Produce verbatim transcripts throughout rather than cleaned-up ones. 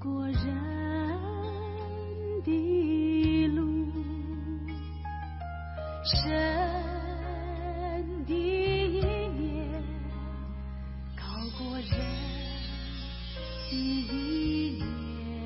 过人的路，神的意念高过人的意念，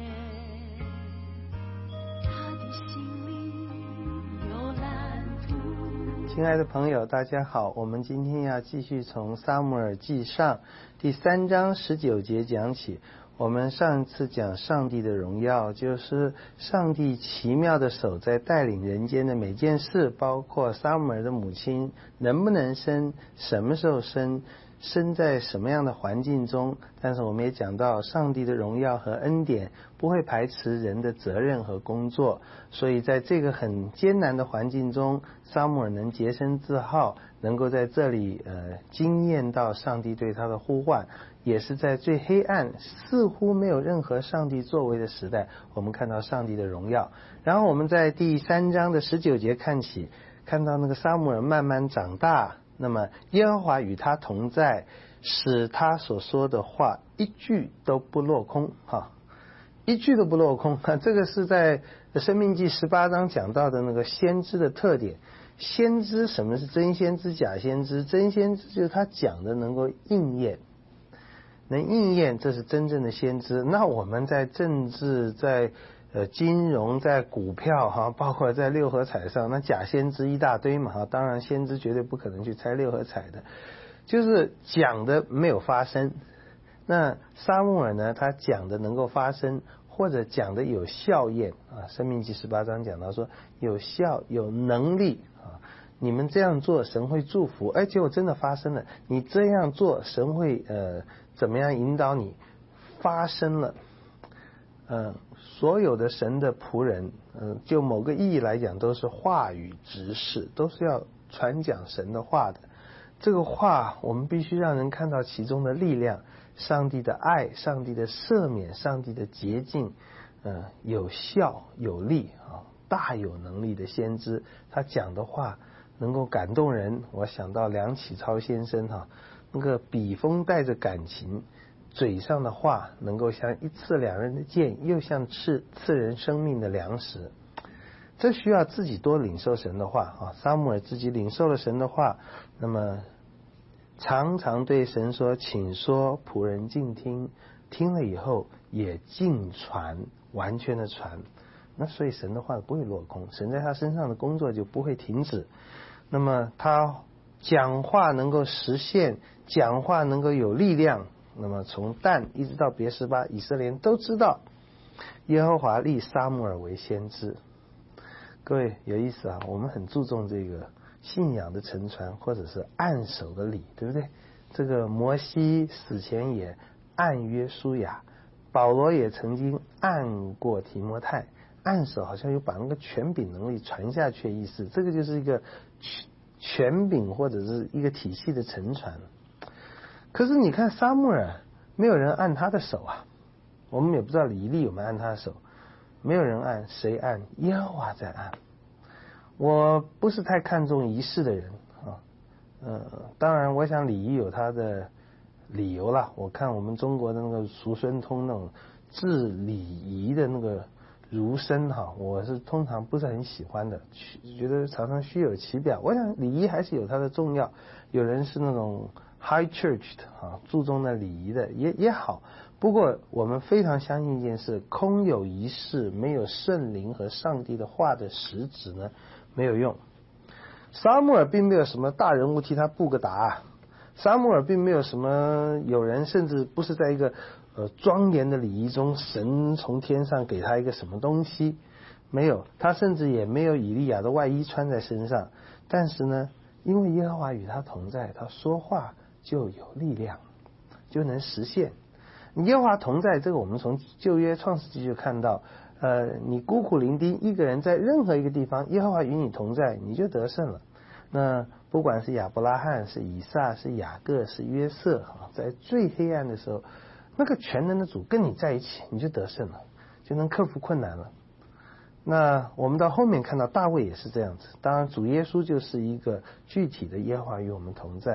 他的心里有蓝图。 亲爱的朋友，大家好，我们今天要继续从撒母耳记上第三章十九节讲起。我们上次讲上帝的荣耀，就是上帝奇妙的手在带领人间的每件事，包括撒母耳的母亲能不能生，什么时候生，生在什么样的环境中。但是我们也讲到上帝的荣耀和恩典不会排斥人的责任和工作，所以在这个很艰难的环境中，撒母耳能洁身自好，能够在这里呃经验到上帝对他的呼唤，也是在最黑暗似乎没有任何上帝作为的时代，我们看到上帝的荣耀。然后我们在第三章的十九节看起，看到那个撒母耳慢慢长大，那么耶和华与他同在，使他所说的话一句都不落空哈，一句都不落空。这个是在申命记十八章讲到的那个先知的特点。先知，什么是真先知假先知？真先知就是他讲的能够应验，能应验，这是真正的先知。那我们在政治，在呃金融，在股票哈，包括在六合彩上，那假先知一大堆嘛哈。当然先知绝对不可能去猜六合彩的，就是讲的没有发生。那撒母耳呢，他讲的能够发生，或者讲的有效验啊。申命记十八章讲到说有效有能力啊，你们这样做神会祝福，哎，结果真的发生了。你这样做神会呃怎么样引导你，发生了。呃所有的神的仆人呃就某个意义来讲都是话语执事，都是要传讲神的话的。这个话我们必须让人看到其中的力量，上帝的爱，上帝的赦免，上帝的洁净，呃有效有力啊，大有能力的先知，他讲的话能够感动人。我想到梁启超先生哈、啊，那个笔锋带着感情，嘴上的话能够像一刺两刃的剑，又像刺刺人生命的粮食。这需要自己多领受神的话啊。撒母耳自己领受了神的话，那么常常对神说，请说，仆人静听。听了以后也尽传，完全的传。那所以神的话不会落空，神在他身上的工作就不会停止。那么他讲话能够实现，讲话能够有力量。那么从但一直到别是巴，以色列人都知道耶和华立撒母耳为先知。各位有意思啊，我们很注重这个信仰的承传，或者是按手的礼，对不对？这个摩西死前也按约书亚，保罗也曾经按过提摩太，按手好像有把那个权柄能力传下去的意思。这个就是一个权柄或者是一个体系的承传。可是你看撒母耳，没有人按他的手啊，我们也不知道以利有没有按他的手，没有人按，谁按？耶和华在按。我不是太看重仪式的人啊，呃，当然我想礼仪有它的理由啦。我看我们中国的那个俗孙通那种治礼仪的那个儒生哈，我是通常不是很喜欢的，觉得常常虚有其表。我想礼仪还是有它的重要，有人是那种 high church 的啊，注重的礼仪的也也好。不过我们非常相信一件事，空有仪式，没有圣灵和上帝的话的实质呢，没有用。撒母耳并没有什么大人物替他布个达，撒母耳并没有什么有人，甚至不是在一个呃庄严的礼仪中，神从天上给他一个什么东西，没有。他甚至也没有以利亚的外衣穿在身上。但是呢，因为耶和华与他同在，他说话就有力量，就能实现。耶和华同在，这个我们从旧约创世纪就看到，呃，你孤苦伶仃一个人在任何一个地方，耶和华与你同在，你就得胜了。那不管是亚伯拉罕，是以撒，是雅各，是约瑟啊，在最黑暗的时候，那个全能的主跟你在一起，你就得胜了，就能克服困难了。那我们到后面看到大卫也是这样子，当然主耶稣就是一个具体的耶和华与我们同在。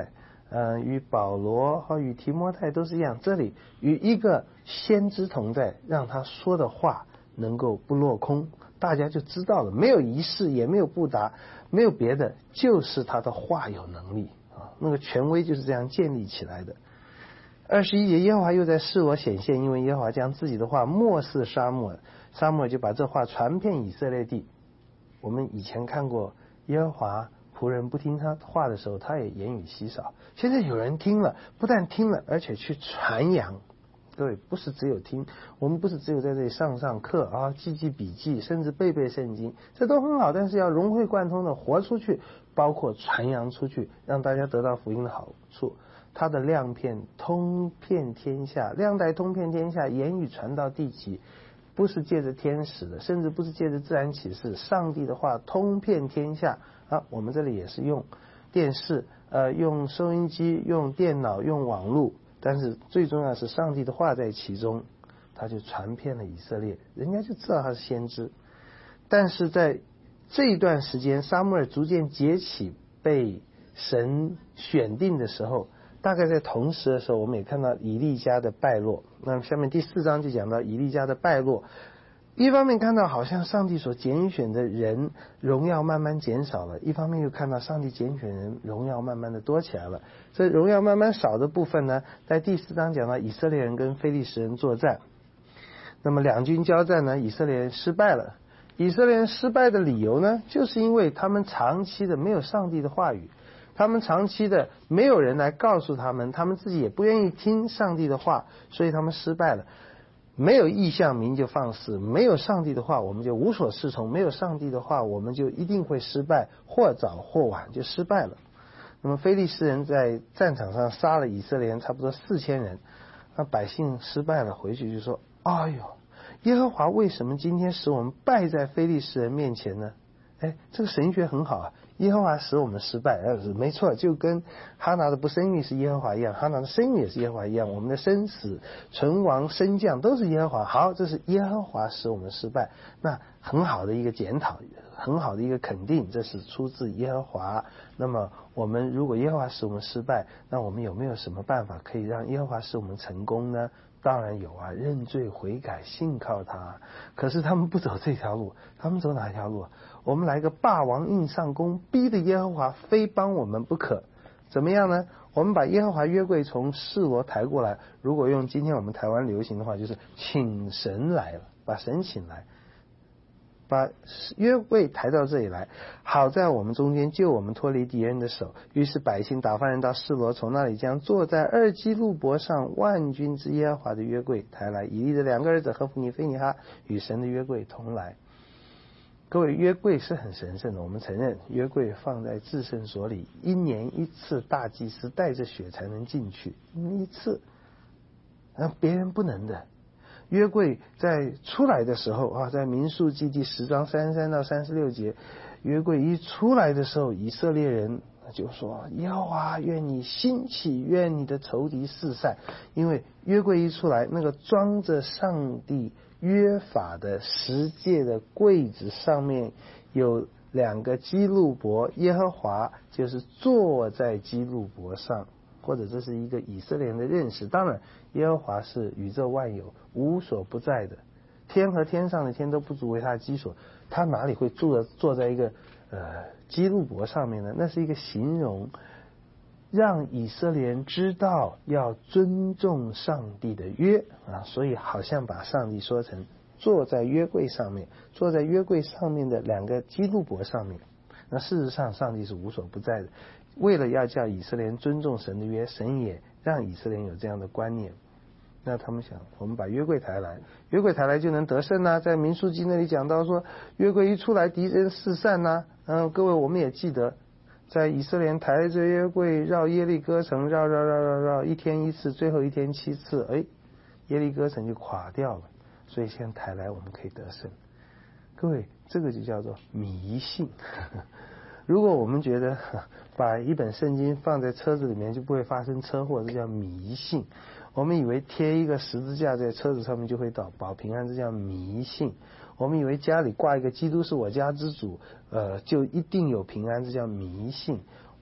呃，与保罗和与提摩太都是一样，这里与一个先知同在，让他说的话能够不落空，大家就知道了，没有仪式，也没有布达，没有别的，就是他的话有能力啊，那个权威就是这样建立起来的。二十一节，耶和华又在示罗显现，因为耶和华将自己的话默示沙漠尔，沙漠尔就把这话传遍以色列地。我们以前看过耶和华仆人不听他话的时候，他也言语稀少。现在有人听了，不但听了，而且去传扬。各位，不是只有听，我们不是只有在这里上上课啊，记记笔记，甚至背背圣经，这都很好，但是要融会贯通的活出去，包括传扬出去，让大家得到福音的好处。他的亮片通遍天下，亮带通遍天下，言语传到地极，不是借着天使的，甚至不是借着自然启示，上帝的话通遍天下啊。我们这里也是用电视、呃，用收音机、用电脑、用网络，但是最重要是上帝的话在其中，他就传遍了以色列，人家就知道他是先知。但是在这一段时间，撒母耳逐渐崛起，被神选定的时候，大概在同时的时候，我们也看到以利家的败落。那么下面第四章就讲到以利家的败落，一方面看到好像上帝所拣选的人荣耀慢慢减少了，一方面又看到上帝拣选人荣耀慢慢的多起来了。这荣耀慢慢少的部分呢，在第四章讲到以色列人跟非利士人作战，那么两军交战呢，以色列人失败了。以色列人失败的理由呢，就是因为他们长期的没有上帝的话语，他们长期的没有人来告诉他们，他们自己也不愿意听上帝的话，所以他们失败了。没有异象，民就放肆；没有上帝的话，我们就无所适从；没有上帝的话，我们就一定会失败，或早或晚就失败了。那么非利士人在战场上杀了以色列人差不多四千人，那百姓失败了，回去就说：哎呦，耶和华为什么今天使我们败在非利士人面前呢？哎，这个神学很好啊，耶和华使我们失败，呃，没错，就跟哈拿的不生育是耶和华一样，哈拿的生育也是耶和华一样，我们的生死、存亡、升降都是耶和华。好，这是耶和华使我们失败，那很好的一个检讨，很好的一个肯定，这是出自耶和华。那么我们如果耶和华使我们失败，那我们有没有什么办法可以让耶和华使我们成功呢？当然有啊，认罪悔改，信靠他。可是他们不走这条路，他们走哪条路？我们来个霸王硬上弓，逼得耶和华非帮我们不可。怎么样呢？我们把耶和华约柜从示罗抬过来，如果用今天我们台湾流行的话，就是请神来了，把神请来，把约柜抬到这里来，好在我们中间救我们脱离敌人的手。于是百姓打发人到示罗，从那里将坐在二基路伯上万军之耶和华的约柜抬来。以利的两个儿子何弗尼、非尼哈与神的约柜同来。各位，约柜是很神圣的，我们承认约柜放在至圣所里，一年一次大祭司带着血才能进去，一次，啊，别人不能的。约柜在出来的时候啊，在民数记第十章三十三到三十六节，约柜一出来的时候，以色列人就说：耶和华愿你兴起，愿你的仇敌四散。因为约柜一出来，那个装着上帝约法的十诫的柜子上面有两个基路伯，耶和华就是坐在基路伯上，或者这是一个以色列人的认识。当然耶和华是宇宙万有无所不在的，天和天上的天都不足为他的基所，他哪里会坐坐在一个呃基路伯上面呢？那是一个形容，让以色列人知道要尊重上帝的约啊，所以好像把上帝说成坐在约柜上面，坐在约柜上面的两个基路伯上面。那事实上上帝是无所不在的，为了要叫以色列人尊重神的约，神也让以色列人有这样的观念。那他们想，我们把约柜抬来，约柜抬来就能得胜啊。在民数记那里讲到说，约柜一出来，敌人四散啊。嗯，各位我们也记得，在以色列人抬着约柜绕耶利哥城绕绕绕绕绕，一天一次，最后一天七次，哎，耶利哥城就垮掉了。所以现在抬来我们可以得胜。各位，这个就叫做迷信。如果我们觉得把一本圣经放在车子里面就不会发生车祸，这叫迷信。我们以为贴一个十字架在车子上面就会保保平安，这叫迷信。我们以为家里挂一个基督是我家之主，呃，就一定有平安，这叫迷信。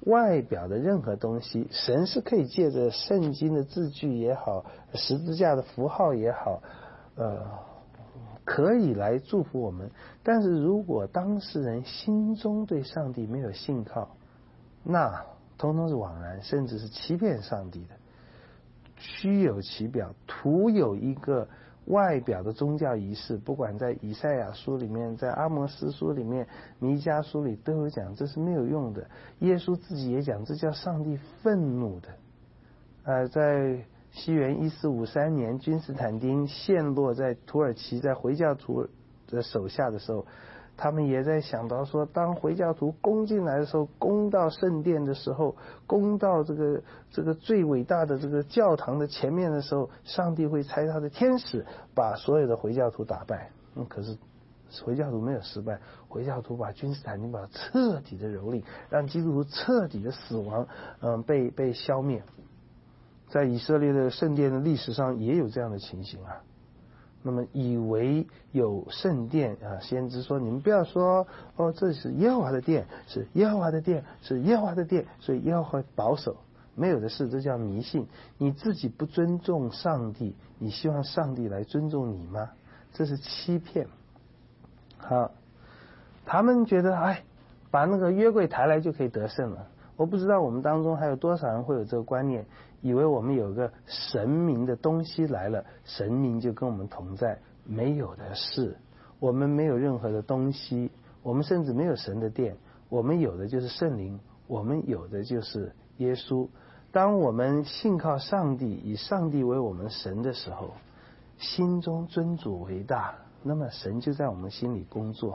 外表的任何东西，神是可以借着圣经的字句也好，十字架的符号也好，呃，可以来祝福我们。但是如果当事人心中对上帝没有信靠，那通通是枉然，甚至是欺骗上帝的，虚有其表，徒有一个外表的宗教仪式。不管在以赛亚书里面，在阿摩司书里面，弥迦书里都有讲，这是没有用的。耶稣自己也讲，这叫上帝愤怒的。呃，在西元一四五三年，君士坦丁陷落在土耳其，在回教徒的手下的时候，他们也在想到说，当回教徒攻进来的时候，攻到圣殿的时候，攻到这个这个最伟大的这个教堂的前面的时候，上帝会差他的天使把所有的回教徒打败。嗯，可是回教徒没有失败，回教徒把君士坦丁堡彻底的蹂躏，让基督徒彻底的死亡，嗯，被被消灭。在以色列的圣殿的历史上也有这样的情形啊。那么以为有圣殿啊，先知说你们不要说哦，这是耶和华的殿，是耶和华的殿，是耶和华的殿，所以耶和华保守。没有的事，这叫迷信。你自己不尊重上帝，你希望上帝来尊重你吗？这是欺骗。好，他们觉得哎，把那个约柜抬来就可以得胜了。我不知道我们当中还有多少人会有这个观念，以为我们有个神明的东西来了，神明就跟我们同在。没有的事，我们没有任何的东西，我们甚至没有神的殿，我们有的就是圣灵，我们有的就是耶稣。当我们信靠上帝，以上帝为我们神的时候，心中尊主为大，那么神就在我们心里工作。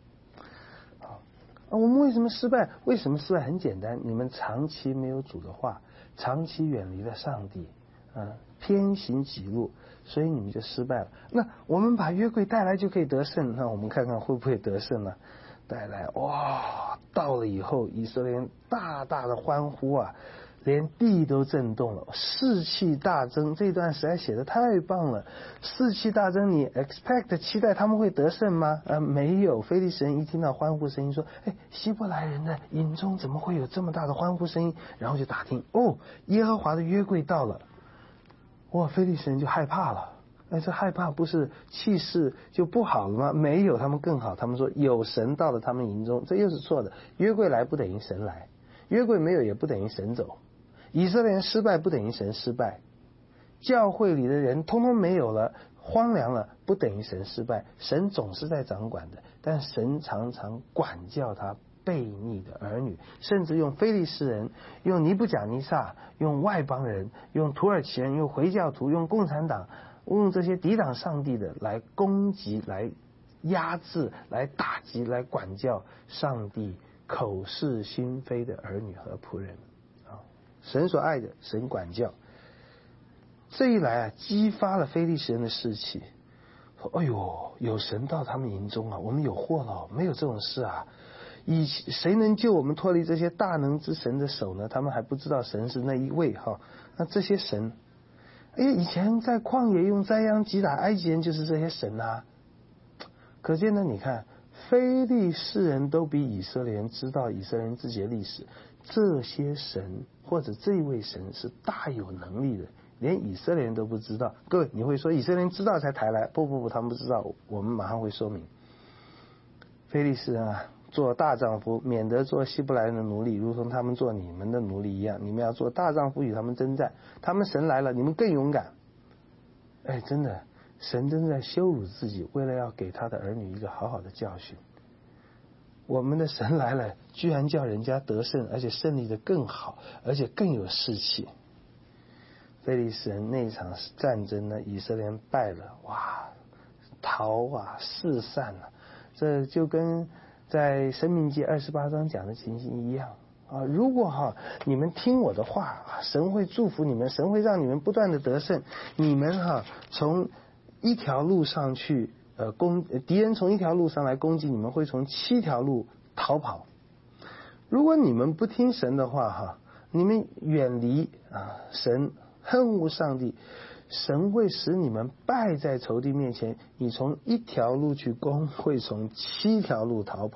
我们为什么失败？为什么失败？很简单，你们长期没有主的话，长期远离了上帝，啊，偏行己路，所以你们就失败了。那我们把约柜带来就可以得胜，那我们看看会不会得胜呢？带来，哇，到了以后，以色列人大大的欢呼啊，连地都震动了，士气大增。这段实在写得太棒了，士气大增，你 expect 期待他们会得胜吗？呃，没有。非利士人一听到欢呼声音，说：“哎，希伯来人的营中怎么会有这么大的欢呼声音？”然后就打听，哦，耶和华的约柜到了。哇，非利士人就害怕了。哎，这害怕不是气势就不好了吗？没有，他们更好。他们说有神到了他们营中，这又是错的。约柜来不等于神来，约柜没有也不等于神走。以色列人失败不等于神失败，教会里的人通通没有了，荒凉了，不等于神失败。神总是在掌管的，但神常常管教他悖逆的儿女，甚至用非利士人，用尼布甲尼撒，用外邦人，用土耳其人，用回教徒，用共产党，用这些抵挡上帝的来攻击，来压制，来打击，来管教上帝口是心非的儿女和仆人。神所爱的，神管教。这一来啊，激发了非利士人的士气，说：“哎呦，有神到他们营中啊，我们有祸了，没有这种事啊！以谁能救我们脱离这些大能之神的手呢？”他们还不知道神是那一位哈。那这些神，哎，以前在旷野用灾殃击打埃及人，就是这些神啊。可见呢，你看，非利士人都比以色列人知道以色列人自己的历史。这些神或者这一位神是大有能力的，连以色列人都不知道。各位，你会说以色列人知道才抬来？不不不，他们不知道。我们马上会说明。非利士人啊，做大丈夫，免得做希伯来人的奴隶，如同他们做你们的奴隶一样。你们要做大丈夫，与他们征战。他们神来了，你们更勇敢。哎，真的，神真的在羞辱自己，为了要给他的儿女一个好好的教训。我们的神来了，居然叫人家得胜，而且胜利的更好，而且更有士气。非利士人那场战争呢，以色列人败了，哇，逃啊，四散了，这就跟在申命记二十八章讲的情形一样啊。如果哈你们听我的话，神会祝福你们，神会让你们不断的得胜。你们哈从一条路上去。呃，攻敌人从一条路上来攻击，你们会从七条路逃跑。如果你们不听神的话，哈，你们远离啊神，恨恶上帝，神会使你们败在仇敌面前。你从一条路去攻，会从七条路逃跑。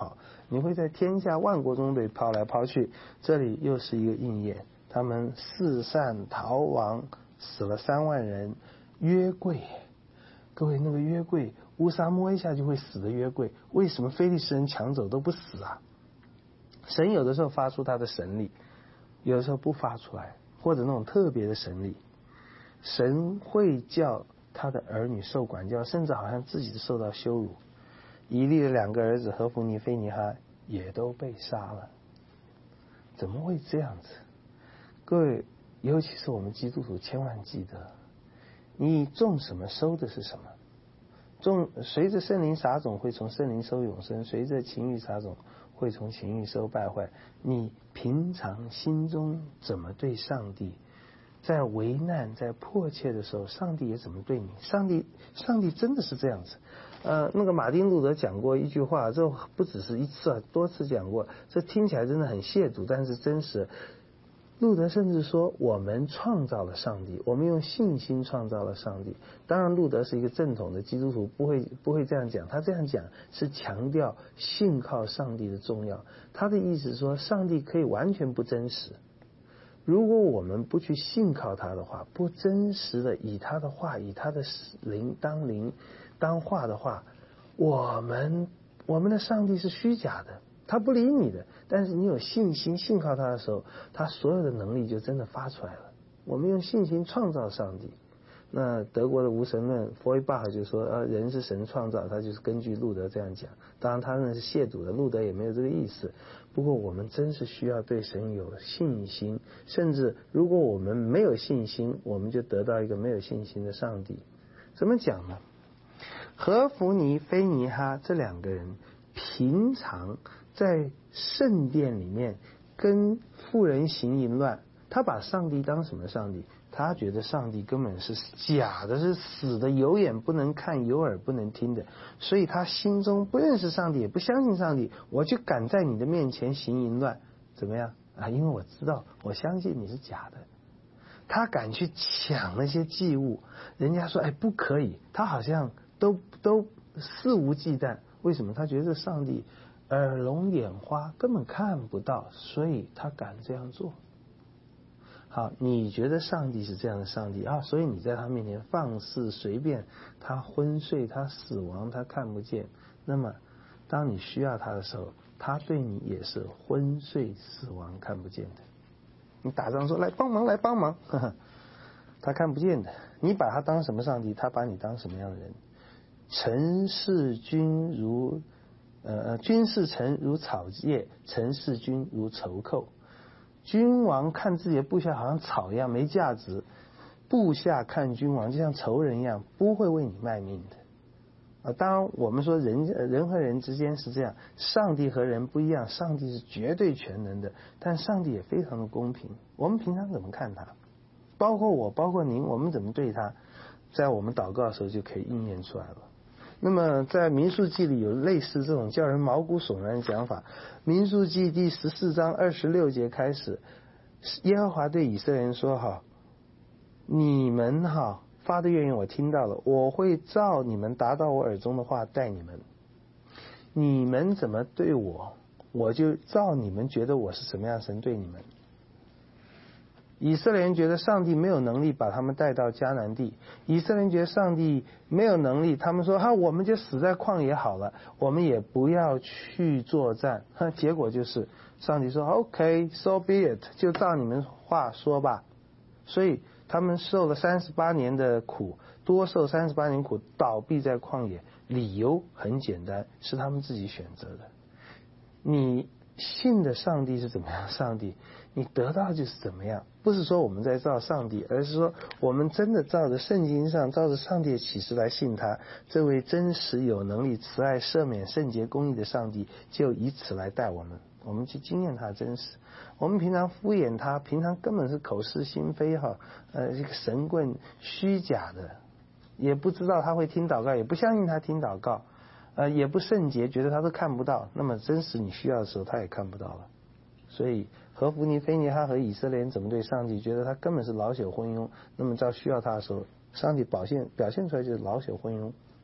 你会在天下万国中被抛来抛去。这里又是一个应验，他们四散逃亡，死了三万人。约柜，各位，那个约柜乌撒摸一下就会死的约柜，为什么非利士人抢走都不死啊？神有的时候发出他的神力，有的时候不发出来，或者那种特别的神力。神会叫他的儿女受管教，甚至好像自己受到羞辱。以利的两个儿子何弗尼、非尼哈也都被杀了。怎么会这样子？各位，尤其是我们基督徒，千万记得，你种什么收的是什么。种随着圣灵撒种，会从圣灵收永生；随着情欲撒种，会从情欲收败坏。你平常心中怎么对上帝，在危难在迫切的时候，上帝也怎么对你。上帝上帝真的是这样子。呃，那个马丁路德讲过一句话，这不只是一次啊，多次讲过，这听起来真的很亵渎，但是真实。路德甚至说，我们创造了上帝，我们用信心创造了上帝。当然路德是一个正统的基督徒，不会不会这样讲，他这样讲是强调信靠上帝的重要。他的意思是说，上帝可以完全不真实，如果我们不去信靠他的话，不真实的以他的话，以他的灵当灵当话的话，我们我们的上帝是虚假的，他不理你的。但是你有信心信靠他的时候，他所有的能力就真的发出来了。我们用信心创造上帝。那德国的无神论弗雷巴赫就说，呃，人是神创造，他就是根据路德这样讲。当然他那是亵渎的，路德也没有这个意思。不过我们真是需要对神有信心，甚至如果我们没有信心，我们就得到一个没有信心的上帝。怎么讲呢？何弗尼、非尼哈这两个人平常在圣殿里面跟妇人行淫乱，他把上帝当什么上帝？他觉得上帝根本是假的，是死的，有眼不能看，有耳不能听的，所以他心中不认识上帝，也不相信上帝。我就敢在你的面前行淫乱，怎么样啊？因为我知道，我相信你是假的。他敢去抢那些祭物，人家说哎不可以，他好像都都肆无忌惮。为什么？他觉得上帝耳聋眼花，根本看不到，所以他敢这样做。好，你觉得上帝是这样的上帝啊？所以你在他面前放肆随便，他昏睡，他死亡，他看不见。那么当你需要他的时候，他对你也是昏睡死亡看不见的。你打仗说来帮忙来帮忙，呵呵，他看不见的。你把他当什么上帝，他把你当什么样的人。臣弑君如呃君弑臣如草芥，臣弑君如仇寇。君王看自己的部下好像草一样没价值，部下看君王就像仇人一样，不会为你卖命的。啊，当然我们说人人和人之间是这样，上帝和人不一样，上帝是绝对全能的，但上帝也非常的公平。我们平常怎么看他，包括我包括您，我们怎么对他，在我们祷告的时候就可以应验出来了。那么在民数记里有类似这种叫人毛骨悚然的讲法。民数记第十四章二十六节开始，耶和华对以色列人说，哈，你们哈发的愿言我听到了，我会照你们达到我耳中的话待你们。你们怎么对我，我就照你们觉得我是什么样神对你们。以色列人觉得上帝没有能力把他们带到迦南地，以色列人觉得上帝没有能力，他们说哈，我们就死在旷野好了，我们也不要去作战。结果就是上帝说 OK so be it， 就照你们话说吧。所以他们受了三十八年的苦，多受三十八年苦，倒闭在旷野，理由很简单，是他们自己选择的。你信的上帝是怎么样上帝，你得到就是怎么样。不是说我们在照上帝，而是说我们真的照着圣经上照着上帝的启示来信他，这位真实有能力慈爱赦免圣洁公义的上帝就以此来待我们，我们去经验他真实。我们平常敷衍他，平常根本是口是心非哈，呃，这个神棍虚假的，也不知道他会听祷告，也不相信他听祷告，呃，也不圣洁，觉得他都看不到。那么真实你需要的时候，他也看不到了。所以何弗尼、非尼哈和以色列人怎么对上帝，觉得他根本是老朽昏庸。那么到需要他的时候，上帝表现表现出来就是老朽昏庸。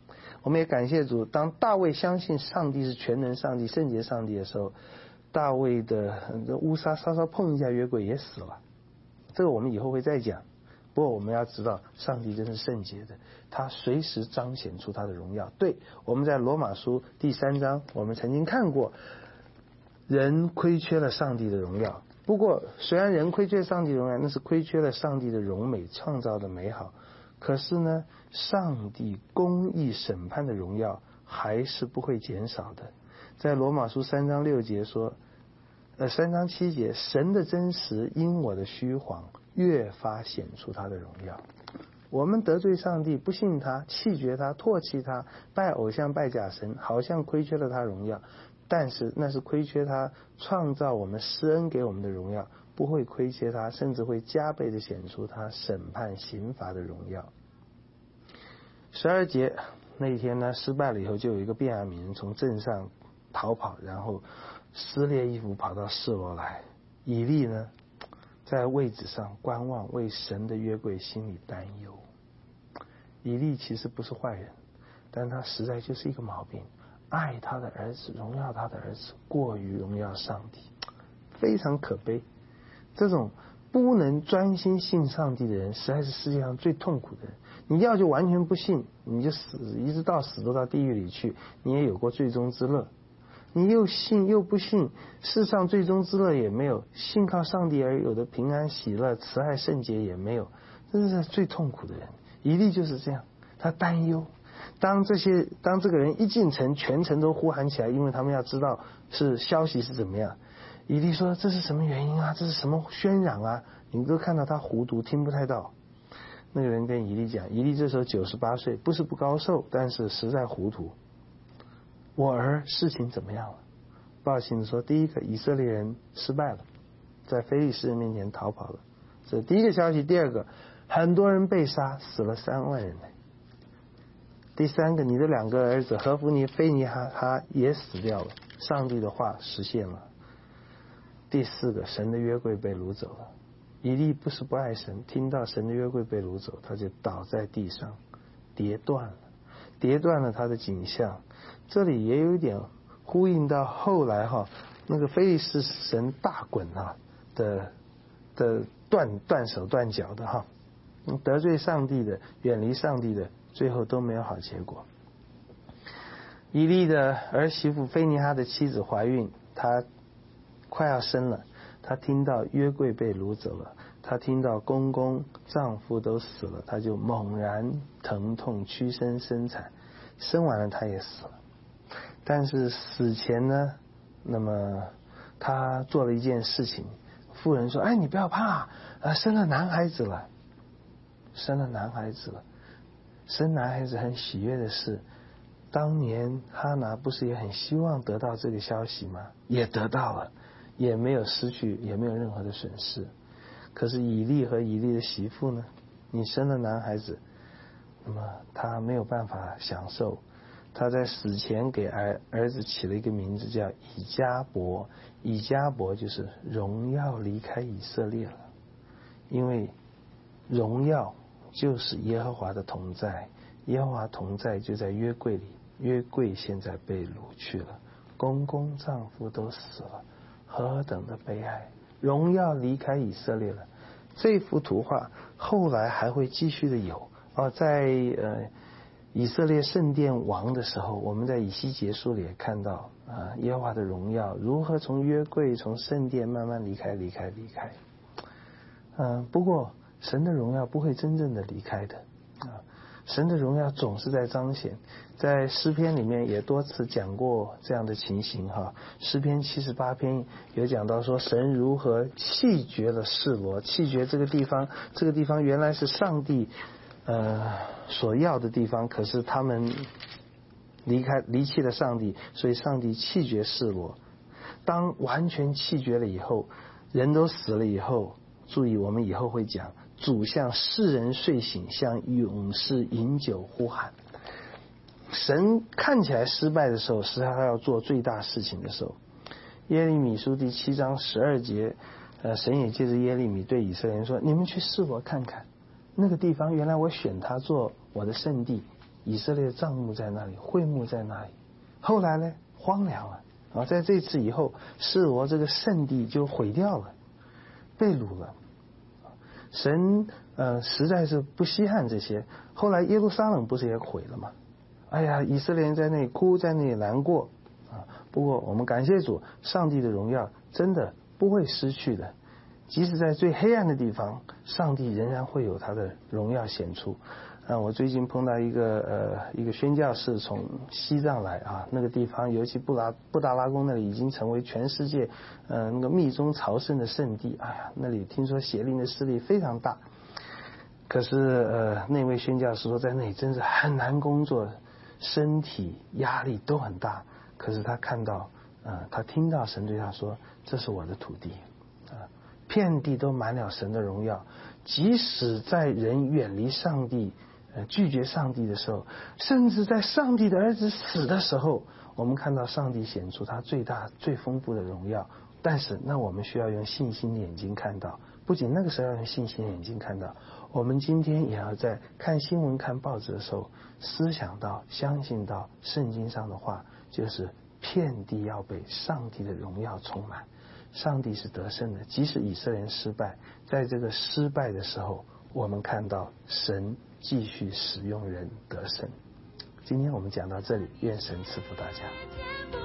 我们也感谢主，当大卫相信上帝是全能上帝、圣洁上帝的时候，大卫的乌撒稍稍碰一下约柜也死了。这个我们以后会再讲。不过我们要知道，上帝真是圣洁的，他随时彰显出他的荣耀。对，我们在罗马书第三章，我们曾经看过，人亏缺了上帝的荣耀。不过，虽然人亏缺上帝的荣耀，那是亏缺了上帝的荣美创造的美好。可是呢，上帝公义审判的荣耀还是不会减少的。在罗马书三章六节说，呃，三章七节，神的真实因我的虚谎越发显出他的荣耀。我们得罪上帝，不信他，弃绝他，唾弃他，拜偶像，拜假神，好像亏缺了他荣耀，但是那是亏缺他创造我们施恩给我们的荣耀，不会亏缺他，甚至会加倍的显出他审判刑罚的荣耀。十二节那一天呢，失败了以后，就有一个便雅悯人从镇上逃跑，然后撕裂衣服跑到示罗来。以利呢，在位置上观望，为神的约柜心里担忧。以利其实不是坏人，但他实在就是一个毛病，爱他的儿子，荣耀他的儿子，过于荣耀上帝，非常可悲。这种不能专心信上帝的人，实在是世界上最痛苦的人。你要就完全不信，你就死，一直到死都到地狱里去，你也有过最终之乐。你又信又不信，世上最终之乐也没有，信靠上帝而有的平安喜乐、慈爱圣洁也没有，这是最痛苦的人。以利就是这样，他担忧。当这些当这个人一进城，全城都呼喊起来，因为他们要知道是消息是怎么样。以利说：“这是什么原因啊？这是什么喧嚷啊？”你都看到他糊涂，听不太到。那个人跟以利讲，以利这时候九十八岁，不是不高寿，但是实在糊涂。我儿，事情怎么样了？报信的说，第一个，以色列人失败了，在非利士人面前逃跑了，这是第一个消息。第二个，很多人被杀，死了三万人呢。第三个，你的两个儿子何弗尼、菲尼哈哈也死掉了，上帝的话实现了。第四个，神的约柜被掳走了。以利不是不爱神，听到神的约柜被掳走，他就倒在地上，跌断了，跌断了他的景象。这里也有一点呼应到后来哈，那个非利士神大滚啊的的断断手断脚的哈，得罪上帝的、远离上帝的，最后都没有好结果。以利的儿媳妇菲尼哈的妻子怀孕，她快要生了，她听到约柜被掳走了，她听到公公丈夫都死了，她就猛然疼痛屈身生产，生完了她也死了。但是死前呢，那么她做了一件事情，妇人说：“哎，你不要怕，啊，生了男孩子了，生了男孩子了。”生男孩子很喜悦的事，当年哈拿不是也很希望得到这个消息吗？也得到了，也没有失去，也没有任何的损失。可是以利和以利的媳妇呢？你生了男孩子，那么他没有办法享受。他在死前给儿儿子起了一个名字叫以迦伯，以迦伯就是荣耀离开以色列了，因为荣耀就是耶和华的同在，耶和华同在就在约柜里，约柜现在被掳去了，公公丈夫都死了，何等的悲哀！荣耀离开以色列了。这幅图画后来还会继续的有哦，在呃以色列圣殿王的时候，我们在以西结书里也看到啊，耶和华的荣耀如何从约柜从圣殿慢慢离开离开离开。嗯、呃，不过神的荣耀不会真正的离开的啊，神的荣耀总是在彰显。在诗篇里面也多次讲过这样的情形哈，诗篇七十八篇有讲到说，神如何弃绝了示罗，弃绝这个地方，这个地方原来是上帝呃所要的地方，可是他们离开离弃了上帝，所以上帝弃绝示罗。当完全弃绝了以后，人都死了以后，注意我们以后会讲，主向世人睡醒，向勇士饮酒呼喊。神看起来失败的时候，是他要做最大事情的时候。耶利米书第七章十二节，呃，神也借着耶利米对以色列人说：“你们去示罗看看，那个地方原来我选他做我的圣地， 以色列帐幕在那里，会幕在那里。后来呢，荒凉了啊！在这次以后，示罗这个圣地就毁掉了，被掳了。神呃实在是不稀罕这些。后来耶路撒冷不是也毁了吗？哎呀，以色列人在那里哭，在那里难过啊。不过我们感谢主，上帝的荣耀真的不会失去的。即使在最黑暗的地方，上帝仍然会有他的荣耀显出。啊，我最近碰到一个呃一个宣教士从西藏来啊，那个地方尤其布拉布达拉宫那里已经成为全世界呃那个密宗朝圣的圣地。哎呀，那里听说邪灵的势力非常大。可是呃那位宣教士说，在那里真是很难工作，身体压力都很大。可是他看到呃他听到神对他说，这是我的土地啊，遍地都满了神的荣耀。即使在人远离上帝呃拒绝上帝的时候，甚至在上帝的儿子死的时候，我们看到上帝显出他最大最丰富的荣耀。但是那我们需要用信心的眼睛看到，不仅那个时候要用信心的眼睛看到，我们今天也要在看新闻看报纸的时候思想到相信到圣经上的话，就是遍地要被上帝的荣耀充满。上帝是得胜的，即使以色列人失败，在这个失败的时候，我们看到神继续使用人得胜。今天我们讲到这里，愿神赐福大家。